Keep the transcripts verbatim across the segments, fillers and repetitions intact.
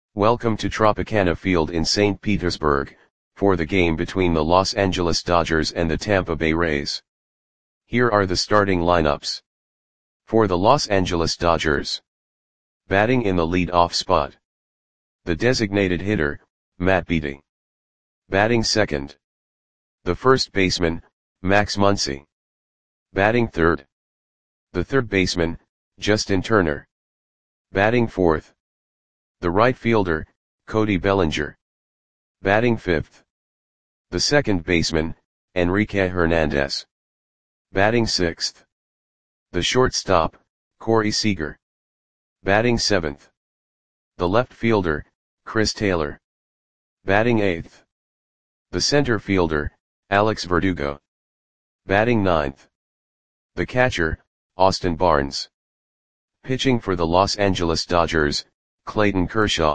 Welcome to Tropicana Field in Saint Petersburg, for the game between the Los Angeles Dodgers and the Tampa Bay Rays. Here are the starting lineups. For the Los Angeles Dodgers. Batting in the lead-off spot. The designated hitter, Matt Beaty. Batting second. The first baseman, Max Muncy. Batting third. The third baseman, Justin Turner. Batting fourth. The right fielder, Cody Bellinger. Batting fifth. The second baseman, Enrique Hernandez. Batting sixth. The shortstop, Corey Seager. Batting seventh. The left fielder, Chris Taylor. Batting eighth. The center fielder, Alex Verdugo. Batting ninth. The catcher, Austin Barnes. Pitching for the Los Angeles Dodgers, Clayton Kershaw.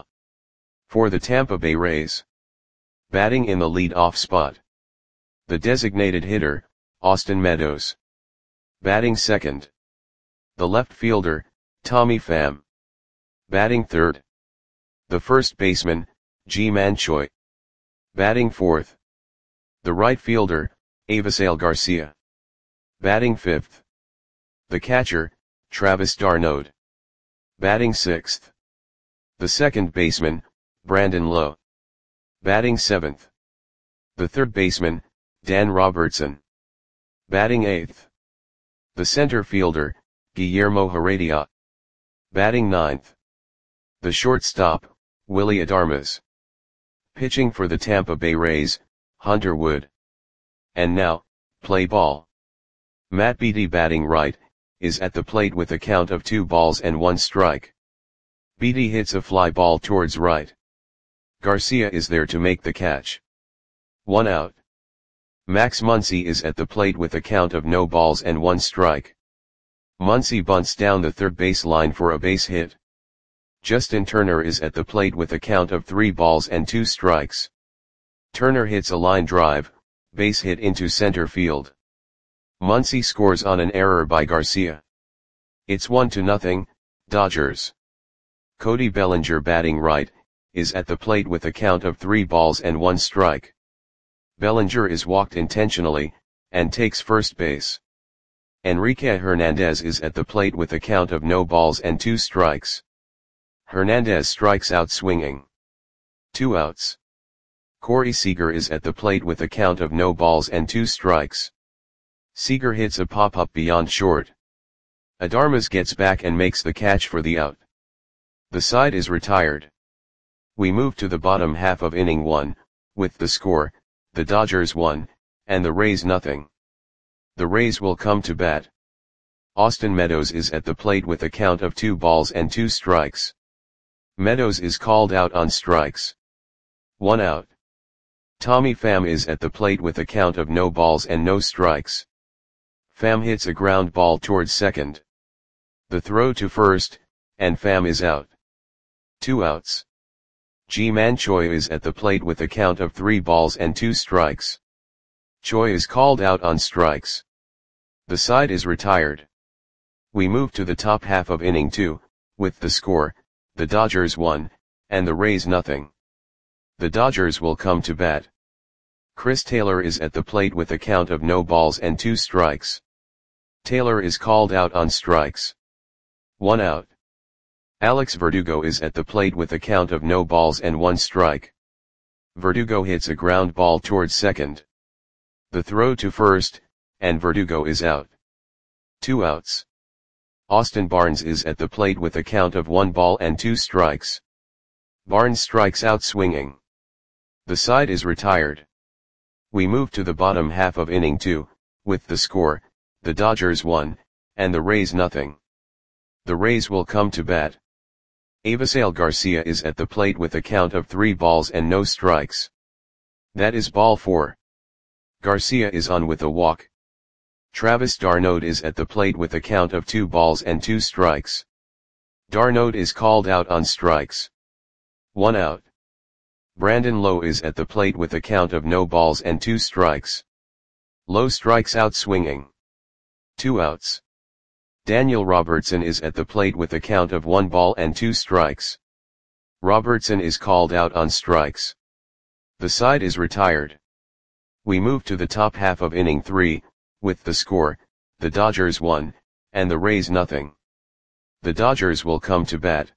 For the Tampa Bay Rays. Batting in the lead-off spot. The designated hitter, Austin Meadows. Batting second. The left fielder, Tommy Pham. Batting third. The first baseman, Ji-Man Choi. Batting fourth. The right fielder, Avisail Garcia. Batting fifth. The catcher, Travis d'Arnaud. Batting sixth. The second baseman, Brandon Lowe. Batting seventh. The third baseman, Dan Robertson. Batting eighth. The center fielder, Guillermo Heredia. Batting ninth. The shortstop, Willy Adames. Pitching for the Tampa Bay Rays, Hunter Wood. And now, play ball. Matt Beaty, batting right, is at the plate with a count of two balls and one strike. Beaty hits a fly ball towards right. Garcia is there to make the catch. One out. Max Muncy is at the plate with a count of no balls and one strike. Muncy bunts down the third base line for a base hit. Justin Turner is at the plate with a count of three balls and two strikes. Turner hits a line drive, base hit into center field. Muncy scores on an error by Garcia. It's one to nothing, Dodgers. Cody Bellinger, batting right, is at the plate with a count of three balls and one strike. Bellinger is walked intentionally, and takes first base. Enrique Hernandez is at the plate with a count of no balls and two strikes. Hernandez strikes out swinging. Two outs. Corey Seager is at the plate with a count of no balls and two strikes. Seager hits a pop-up beyond short. Adames gets back and makes the catch for the out. The side is retired. We move to the bottom half of inning one, with the score, the Dodgers one, and the Rays nothing. The Rays will come to bat. Austin Meadows is at the plate with a count of two balls and two strikes. Meadows is called out on strikes. One out. Tommy Pham is at the plate with a count of no balls and no strikes. Pham hits a ground ball towards second. The throw to first, and Pham is out. Two outs. Ji-Man Choi is at the plate with a count of three balls and two strikes. Choi is called out on strikes. The side is retired. We move to the top half of inning two, with the score, the Dodgers one, and the Rays nothing. The Dodgers will come to bat. Chris Taylor is at the plate with a count of no balls and two strikes. Taylor is called out on strikes. One out. Alex Verdugo is at the plate with a count of no balls and one strike. Verdugo hits a ground ball towards second. The throw to first, and Verdugo is out. Two outs. Austin Barnes is at the plate with a count of one ball and two strikes. Barnes strikes out swinging. The side is retired. We move to the bottom half of inning two, with the score, the Dodgers one, and the Rays nothing. The Rays will come to bat. Avisail Garcia is at the plate with a count of three balls and no strikes. That is ball four. Garcia is on with a walk. Travis d'Arnaud is at the plate with a count of two balls and two strikes. d'Arnaud is called out on strikes. One out. Brandon Lowe is at the plate with a count of no balls and two strikes. Lowe strikes out swinging. Two outs. Daniel Robertson is at the plate with a count of one ball and two strikes. Robertson is called out on strikes. The side is retired. We move to the top half of inning three, with the score, the Dodgers one, and the Rays nothing. The Dodgers will come to bat.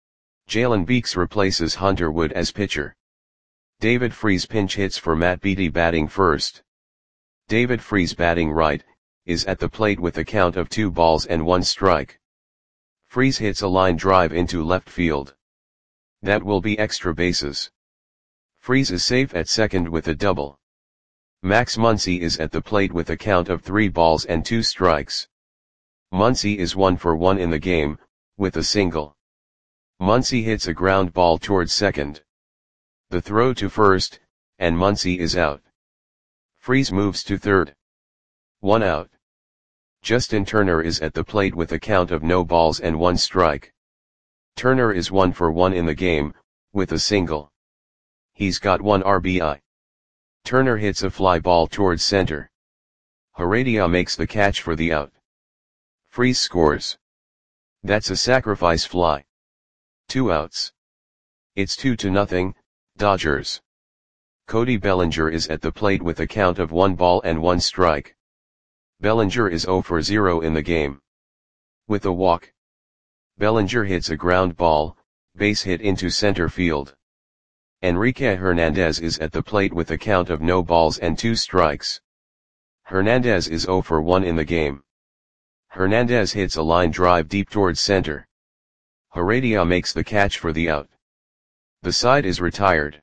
Jalen Beeks replaces Hunter Wood as pitcher. David Freese pinch hits for Matt Beattie batting first. David Freese batting right, is at the plate with a count of two balls and one strike. Freese hits a line drive into left field. That will be extra bases. Freese is safe at second with a double. Max Muncy is at the plate with a count of three balls and two strikes. Muncy is one for one in the game, with a single. Muncy hits a ground ball towards second. The throw to first, and Muncy is out. Freese moves to third. One out. Justin Turner is at the plate with a count of no balls and one strike. Turner is one for one in the game, with a single. He's got one R B I. Turner hits a fly ball towards center. Heredia makes the catch for the out. Freese scores. That's a sacrifice fly. Two outs. It's two to nothing, Dodgers. Cody Bellinger is at the plate with a count of one ball and one strike. Bellinger is zero for zero in the game. With a walk. Bellinger hits a ground ball, base hit into center field. Enrique Hernandez is at the plate with a count of no balls and two strikes. Hernandez is zero for one in the game. Hernandez hits a line drive deep towards center. Heredia makes the catch for the out. The side is retired.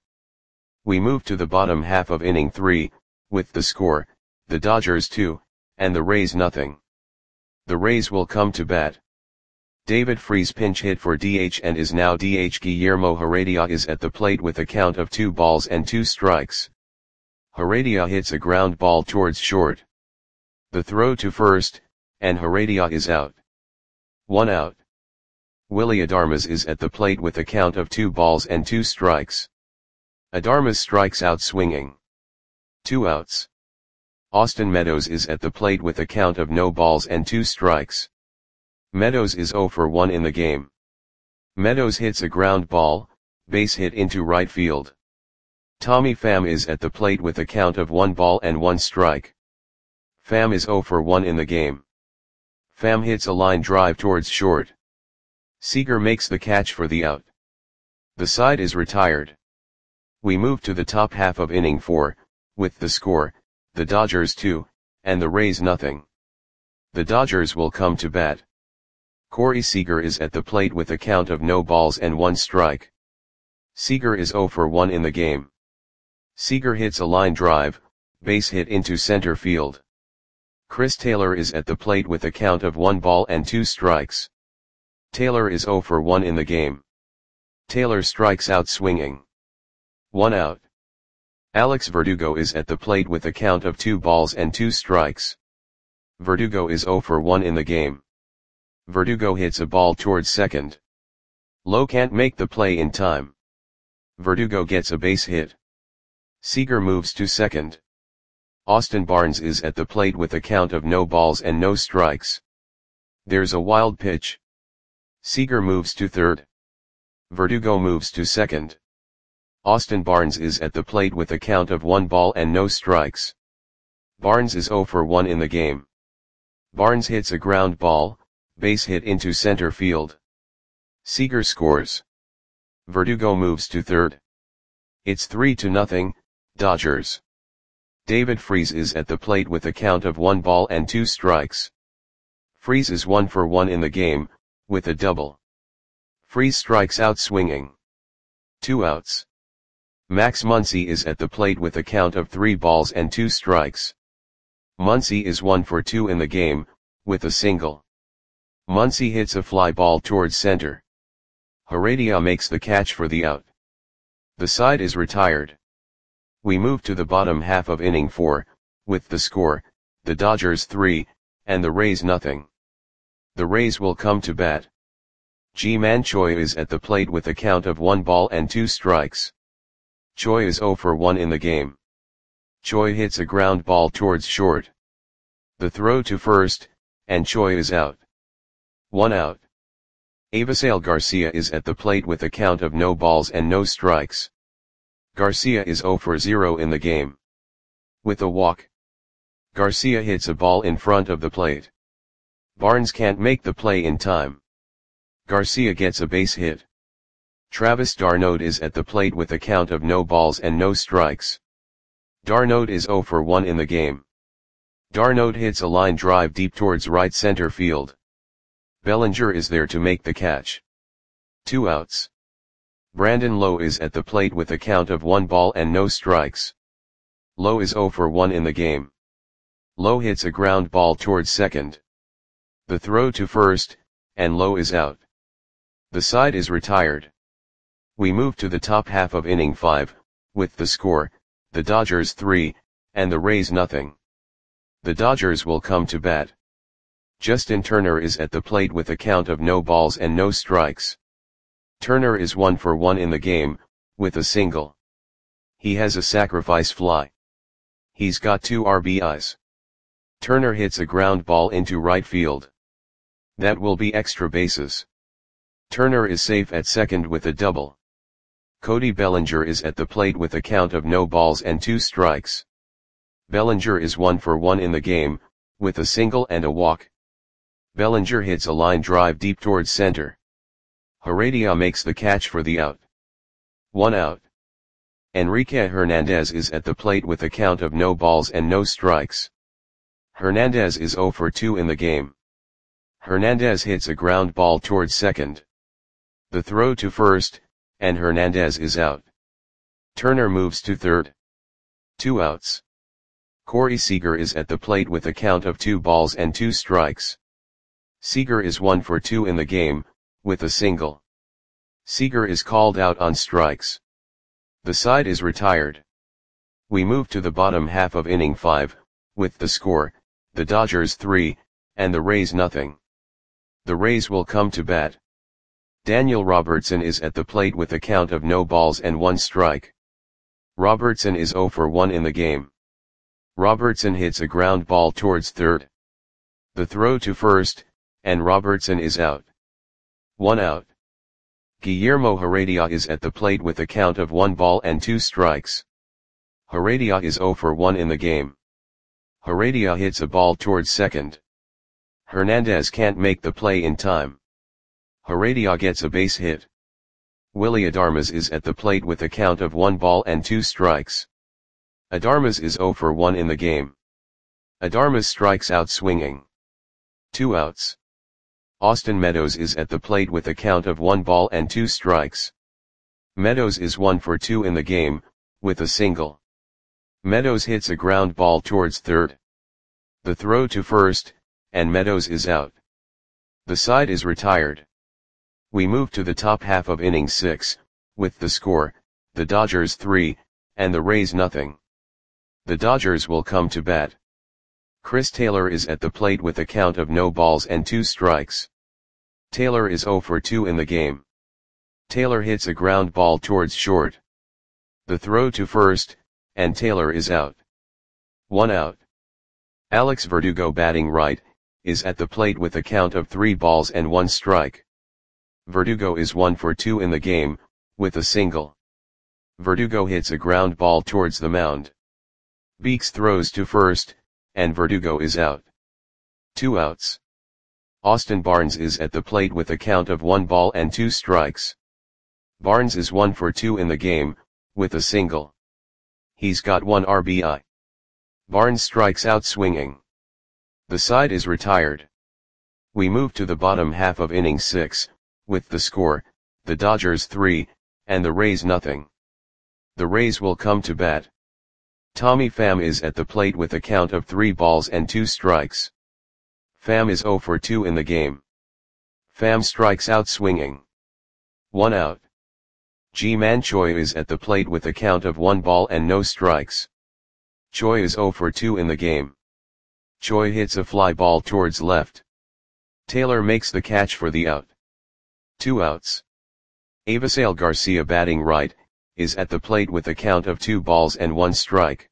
We move to the bottom half of inning three, with the score, the Dodgers two, and the Rays nothing. The Rays will come to bat. David Freese pinch hit for D H and is now D H. Guillermo Heredia is at the plate with a count of two balls and two strikes. Heredia hits a ground ball towards short. The throw to first, and Heredia is out. One out. Willy Adames is at the plate with a count of two balls and two strikes. Adames strikes out swinging. Two outs. Austin Meadows is at the plate with a count of no balls and two strikes. Meadows is zero for one in the game. Meadows hits a ground ball, base hit into right field. Tommy Pham is at the plate with a count of one ball and one strike. Pham is zero for one in the game. Pham hits a line drive towards short. Seager makes the catch for the out. The side is retired. We move to the top half of inning four, with the score, the Dodgers two, and the Rays nothing. The Dodgers will come to bat. Corey Seager is at the plate with a count of no balls and one strike. Seager is zero for one in the game. Seager hits a line drive, base hit into center field. Chris Taylor is at the plate with a count of one ball and two strikes. Taylor is zero for one in the game. Taylor strikes out swinging. One out. Alex Verdugo is at the plate with a count of two balls and two strikes. Verdugo is zero for one in the game. Verdugo hits a ball towards second. Lowe can't make the play in time. Verdugo gets a base hit. Seager moves to second. Austin Barnes is at the plate with a count of no balls and no strikes. There's a wild pitch. Seager moves to third. Verdugo moves to second. Austin Barnes is at the plate with a count of one ball and no strikes. Barnes is zero for one in the game. Barnes hits a ground ball, base hit into center field. Seager scores. Verdugo moves to third. It's three to nothing, Dodgers. David Freese is at the plate with a count of one ball and two strikes. Freese is one for one in the game, with a double. Freese strikes out swinging. Two outs. Max Muncy is at the plate with a count of three balls and two strikes. Muncy is one for two in the game, with a single. Muncy hits a fly ball towards center. Heredia makes the catch for the out. The side is retired. We move to the bottom half of inning four, with the score, the Dodgers three, and the Rays nothing. The Rays will come to bat. Ji-Man Choi is at the plate with a count of one ball and two strikes. Choi is zero for one in the game. Choi hits a ground ball towards short. The throw to first, and Choi is out. One out. Avisail Garcia is at the plate with a count of no balls and no strikes. Garcia is zero for zero in the game. With a walk, Garcia hits a ball in front of the plate. Barnes can't make the play in time. Garcia gets a base hit. Travis d'Arnaud is at the plate with a count of no balls and no strikes. d'Arnaud is zero for one in the game. d'Arnaud hits a line drive deep towards right center field. Bellinger is there to make the catch. Two outs. Brandon Lowe is at the plate with a count of one ball and no strikes. Lowe is zero for one in the game. Lowe hits a ground ball towards second. The throw to first, and Lowe is out. The side is retired. We move to the top half of inning five, with the score, the Dodgers three, and the Rays nothing. The Dodgers will come to bat. Justin Turner is at the plate with a count of no balls and no strikes. Turner is one for one in the game, with a single. He has a sacrifice fly. He's got two R B Is. Turner hits a ground ball into right field. That will be extra bases. Turner is safe at second with a double. Cody Bellinger is at the plate with a count of no balls and two strikes. Bellinger is one for one in the game, with a single and a walk. Bellinger hits a line drive deep towards center. Heredia makes the catch for the out. One out. Enrique Hernandez is at the plate with a count of no balls and no strikes. Hernandez is zero for two in the game. Hernandez hits a ground ball towards second. The throw to first, and Hernandez is out. Turner moves to third. Two outs. Corey Seager is at the plate with a count of two balls and two strikes. Seager is one for two in the game, with a single. Seager is called out on strikes. The side is retired. We move to the bottom half of inning five, with the score, the Dodgers three, and the Rays nothing. The Rays will come to bat. Daniel Robertson is at the plate with a count of no balls and one strike. Robertson is zero for one in the game. Robertson hits a ground ball towards third. The throw to first, and Robertson is out. One out. Guillermo Heredia is at the plate with a count of one ball and two strikes. Heredia is zero for one in the game. Heredia hits a ball towards second. Hernandez can't make the play in time. Heredia gets a base hit. Willy Adames is at the plate with a count of one ball and two strikes. Adames is zero for one in the game. Adames strikes out swinging. Two outs. Austin Meadows is at the plate with a count of one ball and two strikes. Meadows is one for two in the game, with a single. Meadows hits a ground ball towards third. The throw to first, and Meadows is out. The side is retired. We move to the top half of inning six, with the score, the Dodgers three, and the Rays nothing. The Dodgers will come to bat. Chris Taylor is at the plate with a count of no balls and two strikes. Taylor is zero for two in the game. Taylor hits a ground ball towards short. The throw to first, and Taylor is out. One out. Alex Verdugo, batting right, is at the plate with a count of three balls and one strike. Verdugo is one for two in the game, with a single. Verdugo hits a ground ball towards the mound. Beeks throws to first, and Verdugo is out. Two outs. Austin Barnes is at the plate with a count of one ball and two strikes. Barnes is one for two in the game, with a single. He's got one R B I. Barnes strikes out swinging. The side is retired. We move to the bottom half of inning six, with the score, the Dodgers three, and the Rays nothing. The Rays will come to bat. Tommy Pham is at the plate with a count of three balls and two strikes. Pham is zero for two in the game. Pham strikes out swinging. One out. Ji-Man Choi is at the plate with a count of one ball and no strikes. Choi is zero for two in the game. Choi hits a fly ball towards left. Taylor makes the catch for the out. Two outs. Avisail Garcia, batting right, is at the plate with a count of two balls and one strike.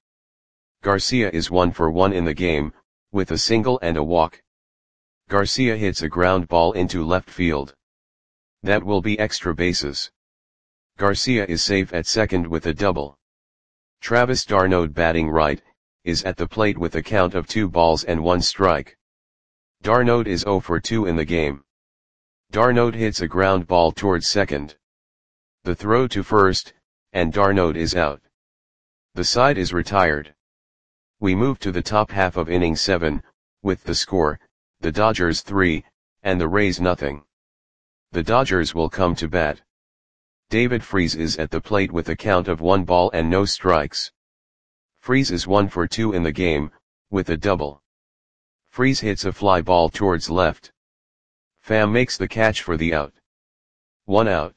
Garcia is one for one in the game, with a single and a walk. Garcia hits a ground ball into left field. That will be extra bases. Garcia is safe at second with a double. Travis d'Arnaud batting right, is at the plate with a count of two balls and one strike. d'Arnaud is zero for two in the game. d'Arnaud hits a ground ball towards second. The throw to first, and d'Arnaud is out. The side is retired. We move to the top half of inning seven, with the score, the Dodgers three, and the Rays nothing. The Dodgers will come to bat. David Freese is at the plate with a count of one ball and no strikes. Freese is one for two in the game, with a double. Freese hits a fly ball towards left. Pham makes the catch for the out. One out.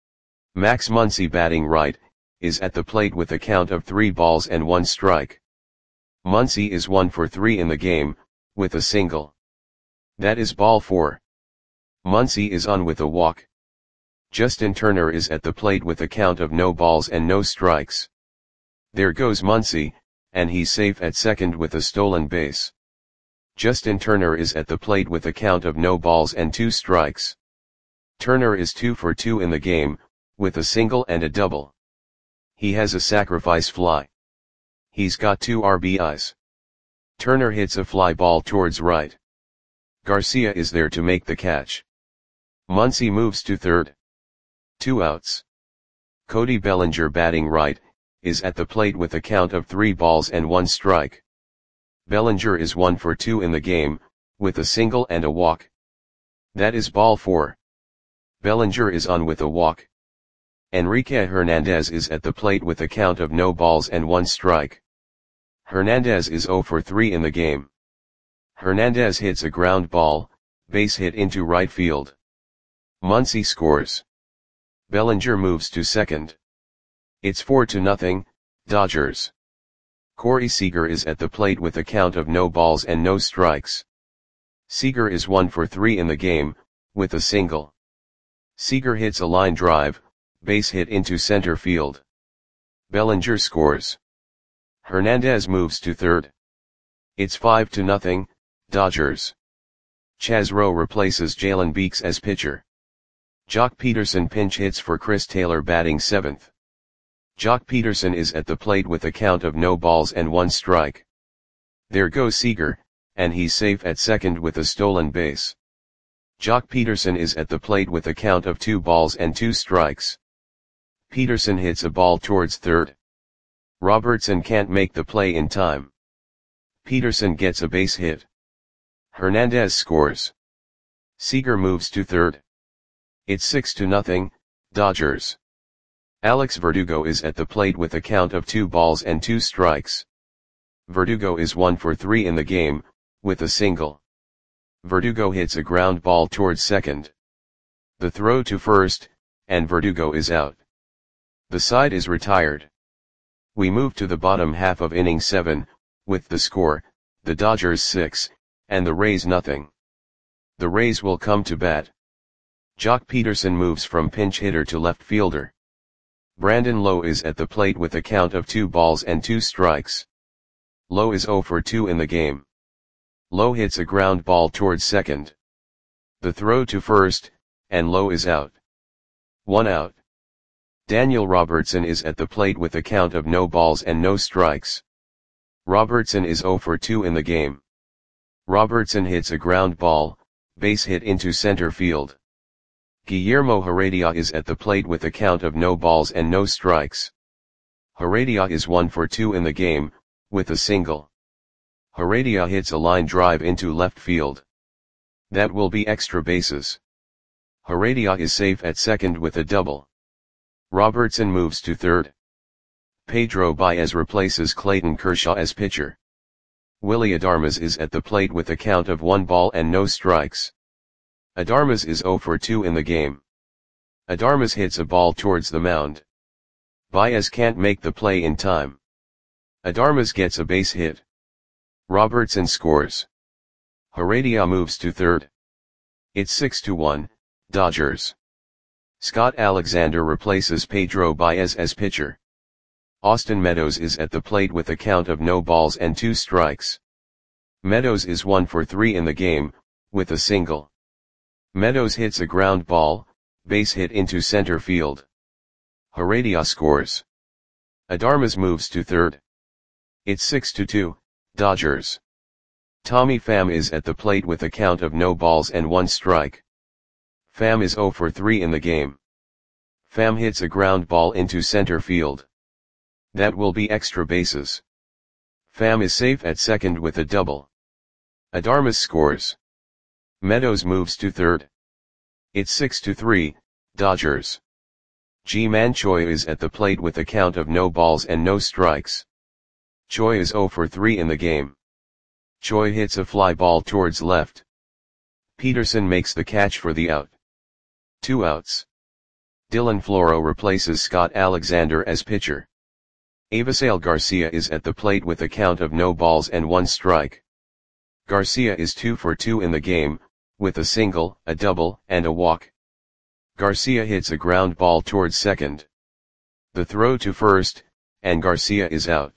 Max Muncy batting right, is at the plate with a count of three balls and one strike. Muncy is one for three in the game, with a single. That is ball four. Muncy is on with a walk. Justin Turner is at the plate with a count of no balls and no strikes. There goes Muncy, and he's safe at second with a stolen base. Justin Turner is at the plate with a count of no balls and two strikes. Turner is two for two in the game, with a single and a double. He has a sacrifice fly. He's got two R B Is. Turner hits a fly ball towards right. Garcia is there to make the catch. Muncy moves to third. Two outs. Cody Bellinger batting right, is at the plate with a count of three balls and one strike. Bellinger is one for two in the game, with a single and a walk. That is ball four. Bellinger is on with a walk. Enrique Hernandez is at the plate with a count of no balls and one strike. Hernandez is zero for three in the game. Hernandez hits a ground ball, base hit into right field. Muncy scores. Bellinger moves to second. It's four to nothing, Dodgers. Corey Seager is at the plate with a count of no balls and no strikes. Seager is one for three in the game, with a single. Seager hits a line drive, base hit into center field. Bellinger scores. Hernandez moves to third. It's five to nothing, Dodgers. Chaz Rowe replaces Jalen Beeks as pitcher. Jock Peterson pinch hits for Chris Taylor batting seventh. Jock Peterson is at the plate with a count of no balls and one strike. There goes Seager, and he's safe at second with a stolen base. Jock Peterson is at the plate with a count of two balls and two strikes. Peterson hits a ball towards third. Robertson can't make the play in time. Peterson gets a base hit. Hernandez scores. Seager moves to third. It's six to nothing, Dodgers. Alex Verdugo is at the plate with a count of two balls and two strikes. Verdugo is one for three in the game, with a single. Verdugo hits a ground ball towards second. The throw to first, and Verdugo is out. The side is retired. We move to the bottom half of inning seven, with the score, the Dodgers six, and the Rays nothing. The Rays will come to bat. Jock Peterson moves from pinch hitter to left fielder. Brandon Lowe is at the plate with a count of two balls and two strikes. Lowe is zero for two in the game. Lowe hits a ground ball towards second. The throw to first, and Lowe is out. One out. Daniel Robertson is at the plate with a count of no balls and no strikes. Robertson is zero for two in the game. Robertson hits a ground ball, base hit into center field. Guillermo Heredia is at the plate with a count of no balls and no strikes. Heredia is one for two in the game, with a single. Heredia hits a line drive into left field. That will be extra bases. Heredia is safe at second with a double. Robertson moves to third. Pedro Baez replaces Clayton Kershaw as pitcher. Willy Adames is at the plate with a count of one ball and no strikes. Adames is zero for two in the game. Adames hits a ball towards the mound. Baez can't make the play in time. Adames gets a base hit. Robertson scores. Heredia moves to third. It's six to one, Dodgers. Scott Alexander replaces Pedro Baez as pitcher. Austin Meadows is at the plate with a count of no balls and two strikes. Meadows is one for three in the game, with a single. Meadows hits a ground ball, Base hit into center field. Heredia scores. Adarmas moves to third. It's six to two, Dodgers. Tommy Pham is at the plate with a count of no balls and one strike. Pham is zero for three in the game. Pham hits a ground ball into center field. That will be extra bases. Pham is safe at second with a double. Adarmas scores. Meadows moves to third. It's six to three, Dodgers. Ji-Man Choi is at the plate with a count of no balls and no strikes. Choi is zero for three in the game. Choi hits a fly ball towards left. Peterson makes the catch for the out. Two outs. Dylan Floro replaces Scott Alexander as pitcher. Avisail Garcia is at the plate with a count of no balls and one strike. Garcia is two for two in the game, with a single, a double, and a walk. Garcia hits a ground ball towards second. The throw to first, and Garcia is out.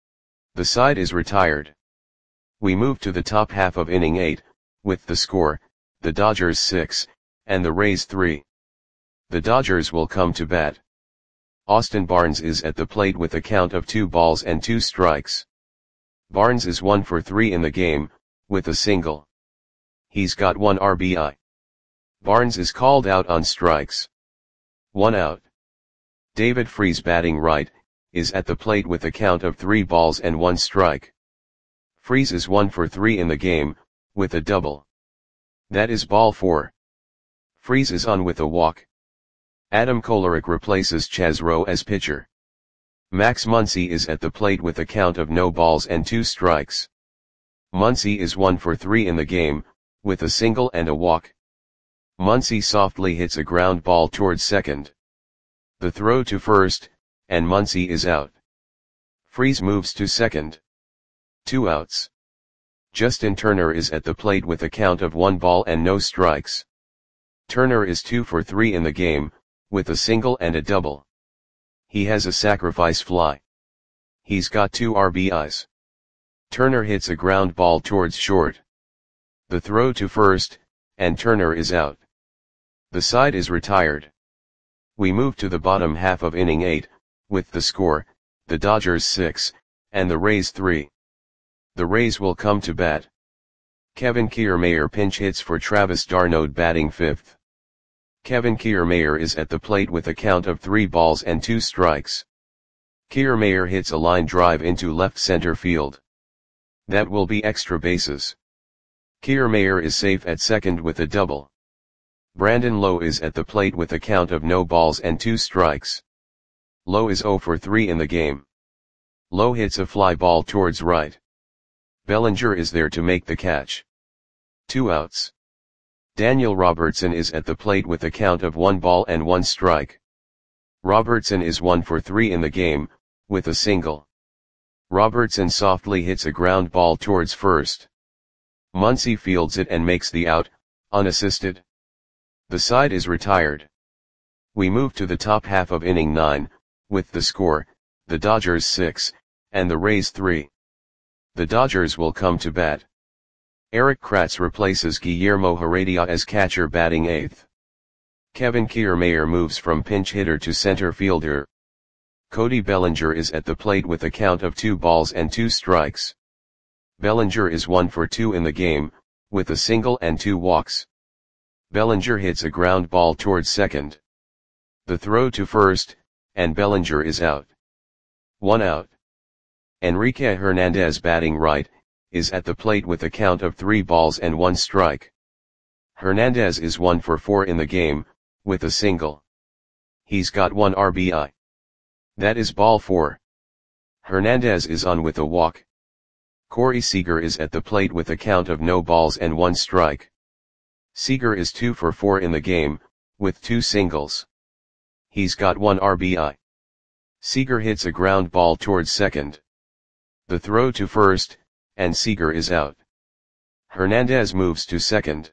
The side is retired. We move to the top half of inning eight, with the score, the Dodgers six, and the Rays three. The Dodgers will come to bat. Austin Barnes is at the plate with a count of two balls and two strikes. Barnes is one for three in the game, with a single. He's got one R B I. Barnes is called out on strikes. One out. David Freese, batting right, is at the plate with a count of three balls and one strike. Freese is one for three in the game, with a double. That is ball four. Freese is on with a walk. Adam Kolarek replaces Chaz Rowe as pitcher. Max Muncy is at the plate with a count of no balls and two strikes. Muncy is one for three in the game, with a single and a walk. Muncy softly hits a ground ball towards second. The throw to first, and Muncy is out. Freese moves to second. Two outs. Justin Turner is at the plate with a count of one ball and no strikes. Turner is two for three in the game, with a single and a double. He has a sacrifice fly. He's got two R B Is. Turner hits a ground ball towards short. The throw to first, and Turner is out. The side is retired. We move to the bottom half of inning eight, with the score, the Dodgers six, and the Rays three. The Rays will come to bat. Kevin Kiermaier pinch hits for Travis d'Arnaud, batting fifth. Kevin Kiermaier is at the plate with a count of three balls and two strikes. Kiermaier hits a line drive into left center field. That will be extra bases. Kiermaier is safe at second with a double. Brandon Lowe is at the plate with a count of no balls and two strikes. Lowe is zero for three in the game. Lowe hits a fly ball towards right. Bellinger is there to make the catch. Two outs. Daniel Robertson is at the plate with a count of one ball and one strike. Robertson is one for three in the game, with a single. Robertson softly hits a ground ball towards first. Muncy fields it and makes the out, unassisted. The side is retired. We move to the top half of inning nine, with the score, the Dodgers six, and the Rays three. The Dodgers will come to bat. Eric Kratz replaces Guillermo Heredia as catcher, batting eighth. Kevin Kiermaier moves from pinch hitter to center fielder. Cody Bellinger is at the plate with a count of two balls and two strikes. Bellinger is one for two in the game, with a single and two walks. Bellinger hits a ground ball towards second. The throw to first, and Bellinger is out. One out. Enrique Hernandez, batting right, is at the plate with a count of three balls and one strike. Hernandez is one for four in the game, with a single. He's got one R B I. That is ball four. Hernandez is on with a walk. Corey Seager is at the plate with a count of no balls and one strike. Seager is two for four in the game, with two singles. He's got one R B I. Seager hits a ground ball towards second. The throw to first, and Seager is out. Hernandez moves to second.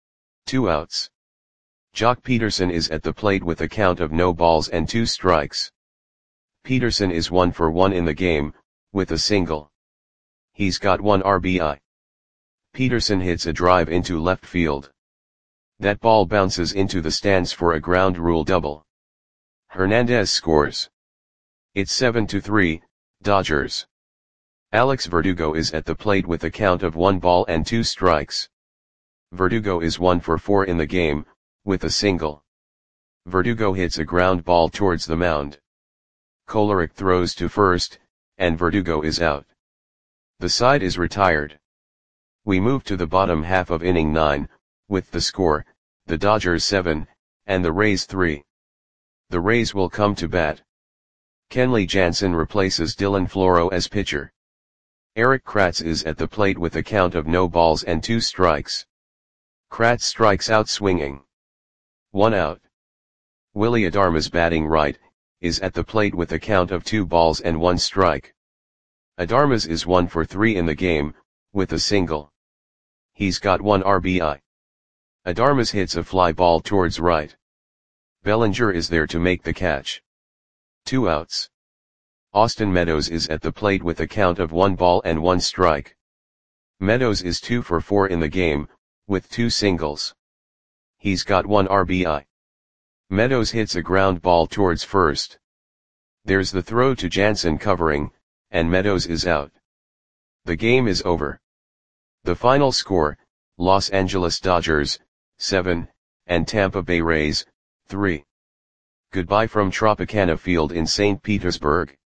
Two outs. Jock Peterson is at the plate with a count of no balls and two strikes. Peterson is one for one in the game, with a single. He's got one R B I. Peterson hits a drive into left field. That ball bounces into the stands for a ground rule double. Hernandez scores. It's seven to three, Dodgers. Alex Verdugo is at the plate with a count of one ball and two strikes. Verdugo is one for four in the game, with a single. Verdugo hits a ground ball towards the mound. Kolarek throws to first, and Verdugo is out. The side is retired. We move to the bottom half of inning nine, with the score, the Dodgers seven, and the Rays three. The Rays will come to bat. Kenley Jansen replaces Dylan Floro as pitcher. Erik Kratz is at the plate with a count of no balls and two strikes. Kratz strikes out swinging. One out. Willy Adames, batting right, is at the plate with a count of two balls and one strike. Adames is one for three in the game, with a single. He's got one R B I. Adames hits a fly ball towards right. Bellinger is there to make the catch. Two outs. Austin Meadows is at the plate with a count of one ball and one strike. Meadows is two for four in the game, with two singles. He's got one R B I. Meadows hits a ground ball towards first. There's the throw to Jansen covering, and Meadows is out. The game is over. The final score, Los Angeles Dodgers, seven, and Tampa Bay Rays, three. Goodbye from Tropicana Field in Saint Petersburg.